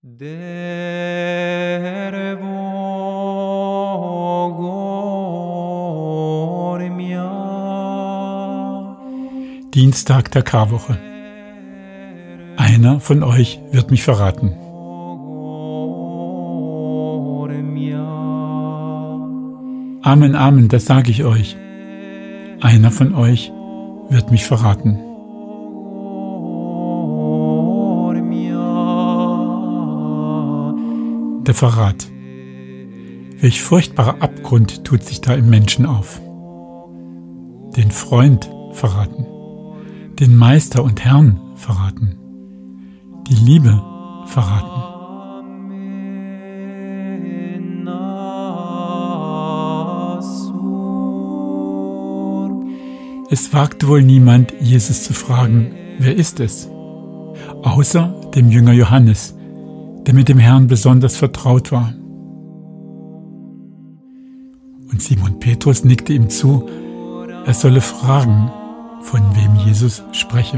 Dienstag der Karwoche. Einer von euch wird mich verraten. Amen, Amen, das sage ich euch. Einer von euch wird mich verraten. Der Verrat. Welch furchtbarer Abgrund tut sich da im Menschen auf. Den Freund verraten. Den Meister und Herrn verraten. Die Liebe verraten. Es wagte wohl niemand, Jesus zu fragen, wer ist es? Außer dem Jünger Johannes, der mit dem Herrn besonders vertraut war. Und Simon Petrus nickte ihm zu, er solle fragen, von wem Jesus spreche.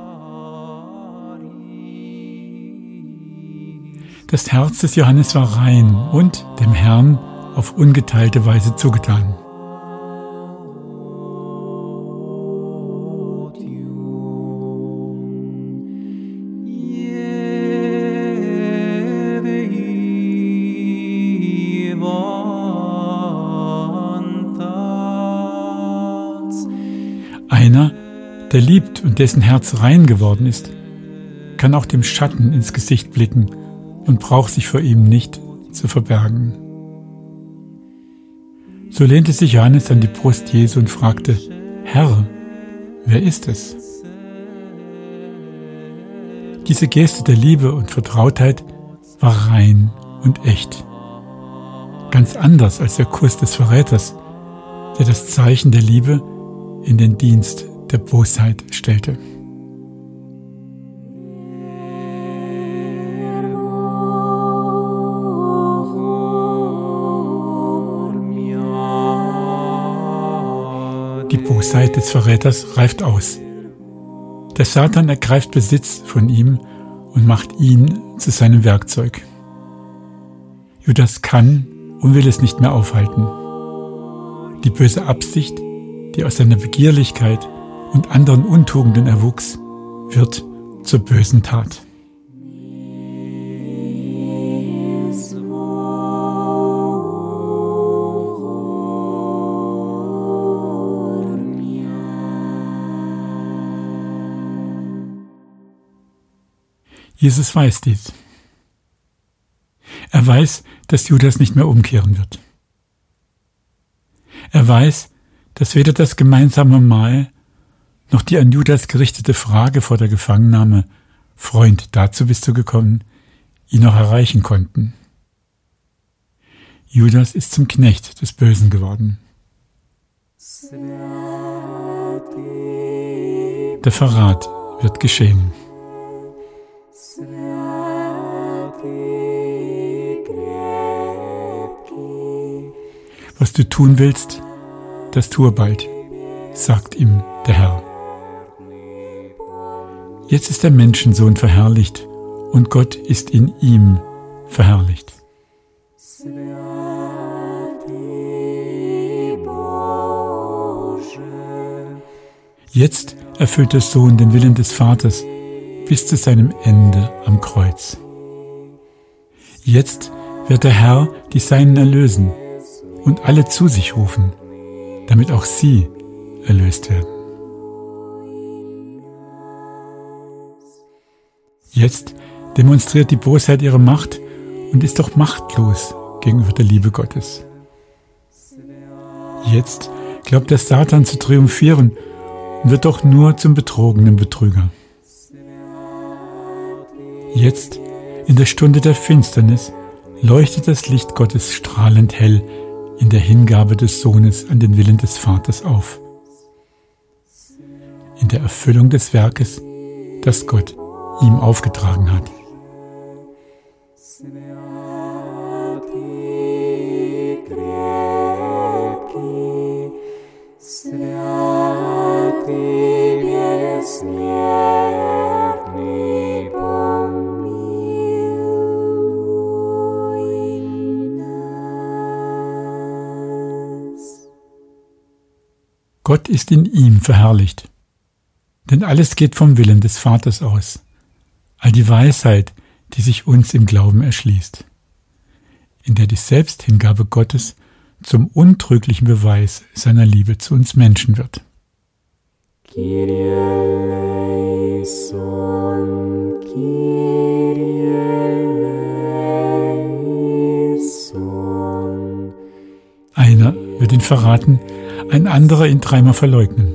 Das Herz des Johannes war rein und dem Herrn auf ungeteilte Weise zugetan. Einer, der liebt und dessen Herz rein geworden ist, kann auch dem Schatten ins Gesicht blicken und braucht sich vor ihm nicht zu verbergen. So lehnte sich Johannes an die Brust Jesu und fragte, Herr, wer ist es? Diese Geste der Liebe und Vertrautheit war rein und echt. Ganz anders als der Kuss des Verräters, der das Zeichen der Liebe in den Dienst der Bosheit stellte. Die Bosheit des Verräters reift aus. Der Satan ergreift Besitz von ihm und macht ihn zu seinem Werkzeug. Judas kann und will es nicht mehr aufhalten. Die böse Absicht, die aus seiner Begierlichkeit und anderen Untugenden erwuchs, wird zur bösen Tat. Jesus weiß dies. Er weiß, dass Judas nicht mehr umkehren wird. Er weiß, dass weder das gemeinsame Mahl noch die an Judas gerichtete Frage vor der Gefangennahme, Freund, dazu bist du gekommen, ihn noch erreichen konnten. Judas ist zum Knecht des Bösen geworden. Der Verrat wird geschehen. Was du tun willst, das tue bald, sagt ihm der Herr. Jetzt ist der Menschensohn verherrlicht und Gott ist in ihm verherrlicht. Jetzt erfüllt der Sohn den Willen des Vaters bis zu seinem Ende am Kreuz. Jetzt wird der Herr die Seinen erlösen und alle zu sich rufen, damit auch sie erlöst werden. Jetzt demonstriert die Bosheit ihre Macht und ist doch machtlos gegenüber der Liebe Gottes. Jetzt glaubt der Satan zu triumphieren und wird doch nur zum betrogenen Betrüger. Jetzt, in der Stunde der Finsternis, leuchtet das Licht Gottes strahlend hell in der Hingabe des Sohnes an den Willen des Vaters auf. In der Erfüllung des Werkes, das Gott ihm aufgetragen hat. Святый, бессмертный, помилуй. Gott ist in ihm verherrlicht. Denn alles geht vom Willen des Vaters aus. All die Weisheit, die sich uns im Glauben erschließt. In der die Selbsthingabe Gottes zum untrüglichen Beweis seiner Liebe zu uns Menschen wird. Kyrie eleison, Kyrie eleison. Einer wird ihn verraten, ein anderer ihn dreimal verleugnen.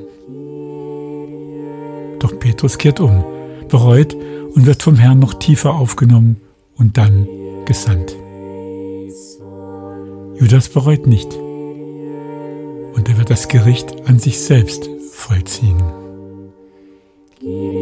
Doch Petrus kehrt um, bereut und wird vom Herrn noch tiefer aufgenommen und dann gesandt. Judas bereut nicht und er wird das Gericht an sich selbst vollziehen.